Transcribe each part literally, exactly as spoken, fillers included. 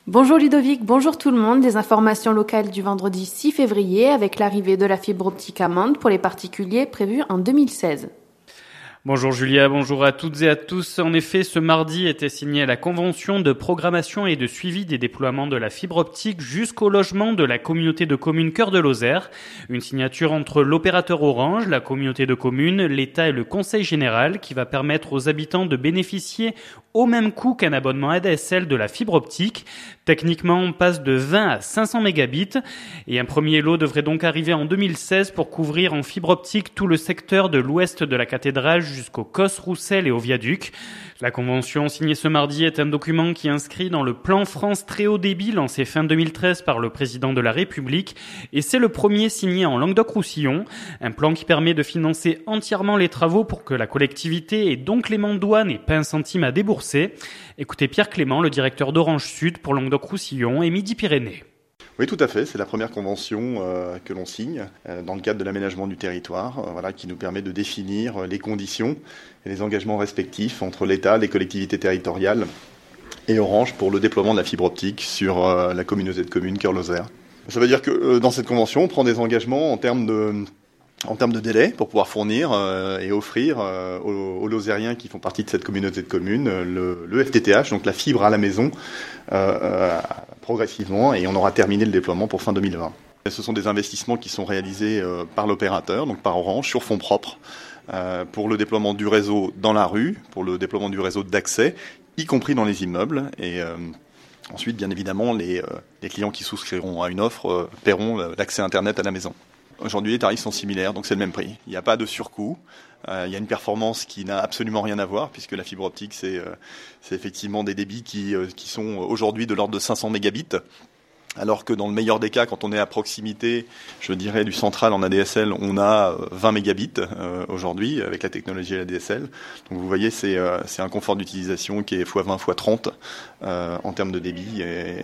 Bonjour Ludovic, bonjour tout le monde. Des informations locales du vendredi six février avec l'arrivée de la fibre optique à Mende pour les particuliers prévue en deux mille seize. Bonjour Julia, bonjour à toutes et à tous. En effet, ce mardi était signée la convention de programmation et de suivi des déploiements de la fibre optique jusqu'au logement de la communauté de communes Cœur de Lozère. Une signature entre l'opérateur Orange, la communauté de communes, l'État et le Conseil général qui va permettre aux habitants de bénéficier au même coût qu'un abonnement A D S L de la fibre optique. Techniquement, on passe de vingt à cinq cents mégabits et un premier lot devrait donc arriver en deux mille seize pour couvrir en fibre optique tout le secteur de l'ouest de la cathédrale jusqu'au Cos Roussel et au viaduc. La convention signée ce mardi est un document qui inscrit dans le plan France très haut débit lancé fin deux mille treize par le président de la République et c'est le premier signé en Languedoc-Roussillon. Un plan qui permet de financer entièrement les travaux pour que la collectivité et donc les Mendois n'aient pas un centime à débourser. Écoutez Pierre Clément, le directeur d'Orange Sud pour Languedoc-Roussillon et Midi-Pyrénées. Oui, tout à fait. C'est la première convention euh, que l'on signe euh, dans le cadre de l'aménagement du territoire, euh, voilà, qui nous permet de définir les conditions et les engagements respectifs entre l'État, les collectivités territoriales et Orange pour le déploiement de la fibre optique sur euh, la communauté de communes Cœur Lozère. Ça veut dire que euh, dans cette convention, on prend des engagements en termes de en termes de délai pour pouvoir fournir euh, et offrir euh, aux, aux Lozériens qui font partie de cette communauté de communes euh, le, le F T T H, donc la fibre à la maison, euh, euh, progressivement, et on aura terminé le déploiement pour fin deux mille vingt. Et ce sont des investissements qui sont réalisés euh, par l'opérateur, donc par Orange, sur fonds propres, euh, pour le déploiement du réseau dans la rue, pour le déploiement du réseau d'accès, y compris dans les immeubles, et euh, ensuite, bien évidemment, les, euh, les clients qui souscriront à une offre euh, paieront l'accès Internet à la maison. Aujourd'hui, les tarifs sont similaires, donc c'est le même prix. Il n'y a pas de surcoût. Euh, il y a une performance qui n'a absolument rien à voir, puisque la fibre optique, c'est, euh, c'est effectivement des débits qui, euh, qui sont aujourd'hui de l'ordre de cinq cents mégabits. Alors que dans le meilleur des cas, quand on est à proximité, je dirais, du central en A D S L, on a vingt mégabits euh, aujourd'hui avec la technologie A D S L. Donc vous voyez, c'est, euh, c'est un confort d'utilisation qui est fois vingt, fois trente euh, en termes de débit. Et,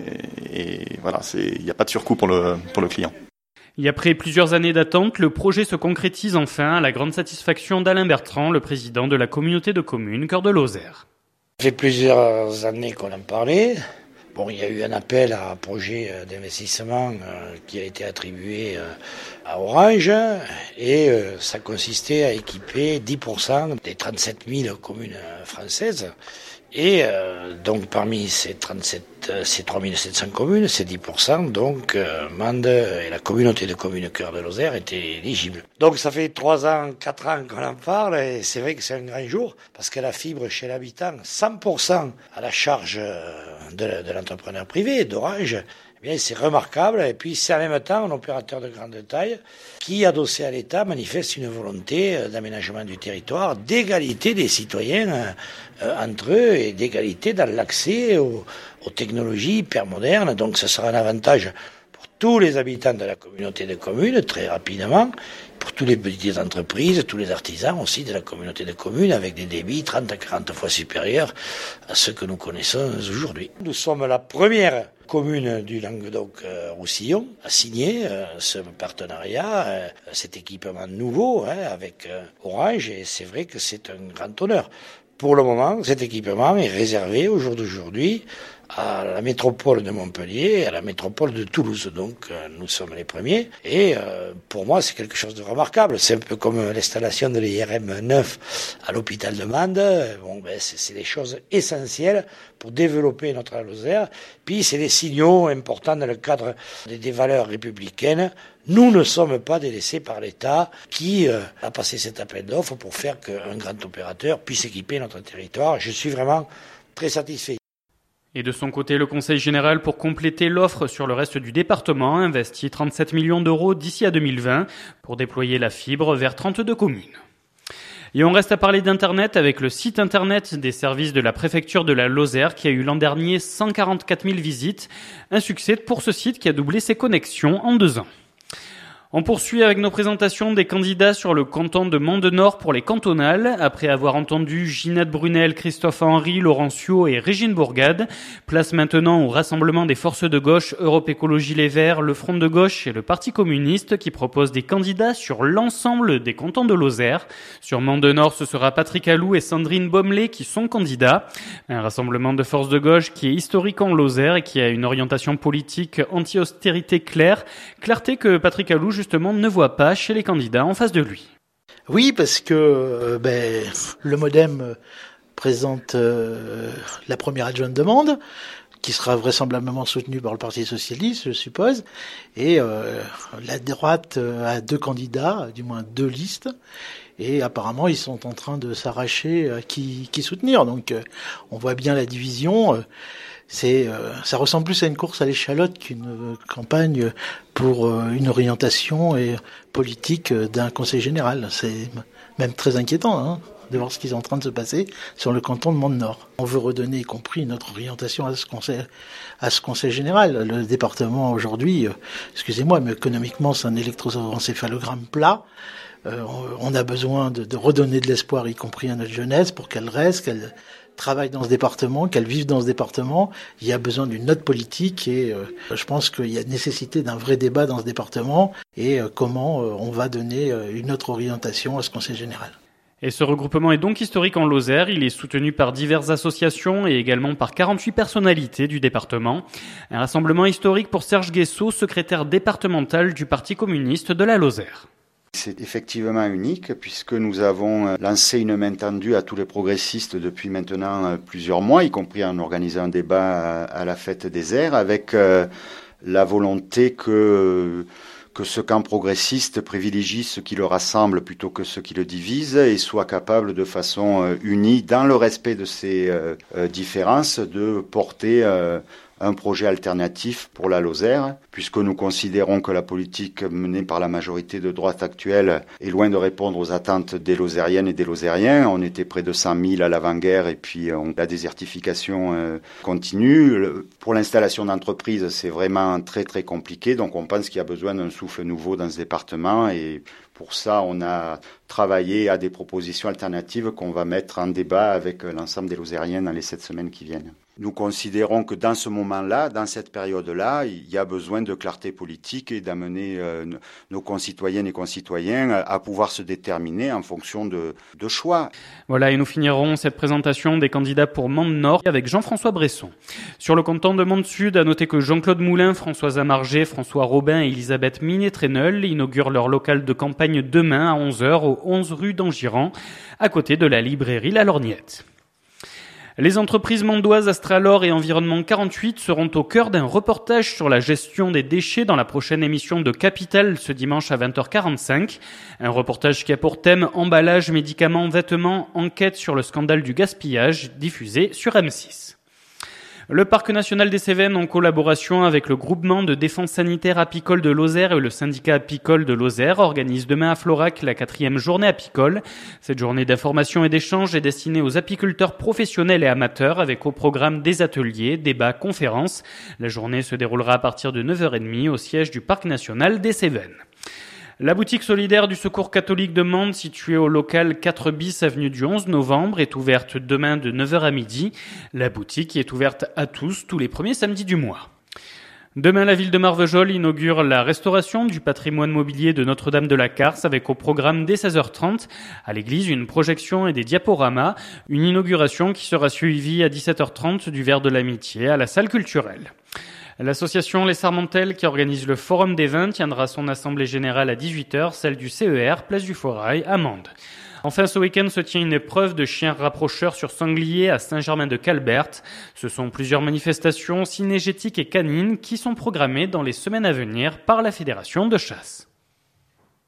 et voilà, c'est, il n'y a pas de surcoût pour le, pour le client. Et après plusieurs années d'attente, le projet se concrétise enfin à la grande satisfaction d'Alain Bertrand, le président de la communauté de communes Cœur de Lozère. Ça fait plusieurs années qu'on en parlait. Bon, il y a eu un appel à un projet d'investissement euh, qui a été attribué euh, à Orange et euh, ça consistait à équiper dix pour cent des trente-sept mille communes françaises. Et euh, donc parmi ces trente-sept, ces trois mille sept cents communes, ces dix pour cent, donc euh, Mende et la communauté de communes Cœur de Lozère étaient éligibles. Donc ça fait trois ans, quatre ans qu'on en parle et c'est vrai que c'est un grand jour parce que la fibre chez l'habitant, cent pour cent à la charge de, de l'entrepreneur privé, d'Orange, eh bien c'est remarquable et puis c'est en même temps un opérateur de grande taille qui, adossé à l'État, manifeste une volonté d'aménagement du territoire, d'égalité des citoyens euh, entre eux et d'égalité dans l'accès aux, aux technologies hyper modernes. Donc ce sera un avantage pour tous les habitants de la communauté de communes, très rapidement, pour toutes les petites entreprises, tous les artisans aussi de la communauté de communes, avec des débits trente à quarante fois supérieurs à ceux que nous connaissons aujourd'hui. Nous sommes la première commune du Languedoc-Roussillon a signé euh, ce partenariat, euh, cet équipement nouveau hein, avec euh, Orange, et c'est vrai que c'est un grand honneur. Pour le moment, cet équipement est réservé au jour d'aujourd'hui à la métropole de Montpellier et à la métropole de Toulouse. Donc euh, nous sommes les premiers et euh, pour moi c'est quelque chose de remarquable. C'est un peu comme l'installation de l'I R M neuf à l'hôpital de Mende. Bon, ben, c'est, c'est des choses essentielles pour développer notre Lozère. Puis c'est des signaux importants dans le cadre des, des valeurs républicaines. Nous ne sommes pas délaissés par l'État qui euh, a passé cet appel d'offres pour faire qu'un grand opérateur puisse équiper notre territoire. Je suis vraiment très satisfait. Et de son côté, le Conseil général, pour compléter l'offre sur le reste du département, investit trente-sept millions d'euros d'ici à deux mille vingt pour déployer la fibre vers trente-deux communes. Et on reste à parler d'Internet avec le site Internet des services de la préfecture de la Lozère qui a eu l'an dernier cent quarante-quatre mille visites. Un succès pour ce site qui a doublé ses connexions en deux ans. On poursuit avec nos présentations des candidats sur le canton de Mont-de-Nord pour les cantonales. Après avoir entendu Ginette Brunel, Christophe Henry, Laurencio et Régine Bourgade, place maintenant au rassemblement des forces de gauche, Europe Écologie Les Verts, le Front de gauche et le Parti communiste qui proposent des candidats sur l'ensemble des cantons de Lozère. Sur Mont-de-Nord, ce sera Patrick Alou et Sandrine Baumelet qui sont candidats. Un rassemblement de forces de gauche qui est historique en Lozère et qui a une orientation politique anti-austérité claire. Clarté que Patrick Alou, justement, ne voit pas chez les candidats en face de lui. Oui, parce que euh, ben, le MoDem présente euh, la première adjointe de Mende, qui sera vraisemblablement soutenue par le Parti socialiste, je suppose, et euh, la droite a deux candidats, du moins deux listes, et apparemment ils sont en train de s'arracher à qui, qui soutenir. Donc euh, on voit bien la division. Euh, C'est, euh, ça ressemble plus à une course à l'échalote qu'une euh, campagne pour euh, une orientation et politique euh, d'un conseil général. C'est même très inquiétant hein, de voir ce qui est en train de se passer sur le canton de Mont-de-Nord. On veut redonner y compris notre orientation à ce conseil, à ce conseil général. Le département aujourd'hui, euh, excusez-moi, mais économiquement c'est un électroencéphalogramme plat. Euh, on, on a besoin de, de redonner de l'espoir, y compris à notre jeunesse, pour qu'elle reste, qu'elle travaille dans ce département, qu'elle vive dans ce département. Il y a besoin d'une autre politique et euh, je pense qu'il y a nécessité d'un vrai débat dans ce département et euh, comment euh, on va donner euh, une autre orientation à ce conseil général. Et ce regroupement est donc historique en Lozère. Il est soutenu par diverses associations et également par quarante-huit personnalités du département. Un rassemblement historique pour Serge Guessot, secrétaire départemental du Parti communiste de la Lozère. C'est effectivement unique puisque nous avons lancé une main tendue à tous les progressistes depuis maintenant plusieurs mois, y compris en organisant un débat à la fête des airs avec la volonté que, que ce camp progressiste privilégie ce qui le rassemble plutôt que ce qui le divise et soit capable de façon unie, dans le respect de ces différences, de porter un projet alternatif pour la Lozère, puisque nous considérons que la politique menée par la majorité de droite actuelle est loin de répondre aux attentes des Lozériennes et des Lozériens. On était près de cent mille à l'avant-guerre et puis on, la désertification euh, continue. Le, pour l'installation d'entreprises, c'est vraiment très très compliqué, donc on pense qu'il y a besoin d'un souffle nouveau dans ce département et pour ça, on a travaillé à des propositions alternatives qu'on va mettre en débat avec l'ensemble des Lozériens dans les sept semaines qui viennent. Nous considérons que dans ce moment-là, dans cette période-là, il y a besoin de clarté politique et d'amener euh, nos concitoyennes et concitoyens à pouvoir se déterminer en fonction de, de choix. Voilà, et nous finirons cette présentation des candidats pour Mont-de-Nord avec Jean-François Bresson. Sur le canton de Mont-de-Sud, à noter que Jean-Claude Moulin, Françoise Amargé, François Robin et Elisabeth Minet-Tréneul inaugurent leur local de campagne demain à onze heures au onze rue d'Angiran, à côté de la librairie La Lorgnette. Les entreprises mondoises Astralor et Environnement quarante-huit seront au cœur d'un reportage sur la gestion des déchets dans la prochaine émission de Capital ce dimanche à vingt heures quarante-cinq. Un reportage qui a pour thème emballage, médicaments, vêtements, enquête sur le scandale du gaspillage, diffusé sur M six. Le Parc national des Cévennes, en collaboration avec le groupement de défense sanitaire apicole de Lozère et le syndicat apicole de Lozère, organise demain à Florac la quatrième journée apicole. Cette journée d'information et d'échange est destinée aux apiculteurs professionnels et amateurs avec au programme des ateliers, débats, conférences. La journée se déroulera à partir de neuf heures trente au siège du Parc national des Cévennes. La boutique solidaire du Secours catholique de Mende, située au local quatre bis avenue du onze novembre, est ouverte demain de neuf heures à midi. La boutique est ouverte à tous, tous les premiers samedis du mois. Demain, la ville de Marvejols inaugure la restauration du patrimoine mobilier de Notre-Dame de la Carse avec au programme dès seize heures trente à l'église une projection et des diaporamas. Une inauguration qui sera suivie à dix-sept heures trente du Verre de l'Amitié à la salle culturelle. L'association Les Sarmentelles, qui organise le Forum des vins, tiendra son assemblée générale à dix-huit heures, celle du C E R, place du Forail, à Mende. Enfin, ce week-end se tient une épreuve de chiens rapprocheurs sur sanglier à Saint-Germain-de-Calbert. Ce sont plusieurs manifestations cinégétiques et canines qui sont programmées dans les semaines à venir par la Fédération de chasse.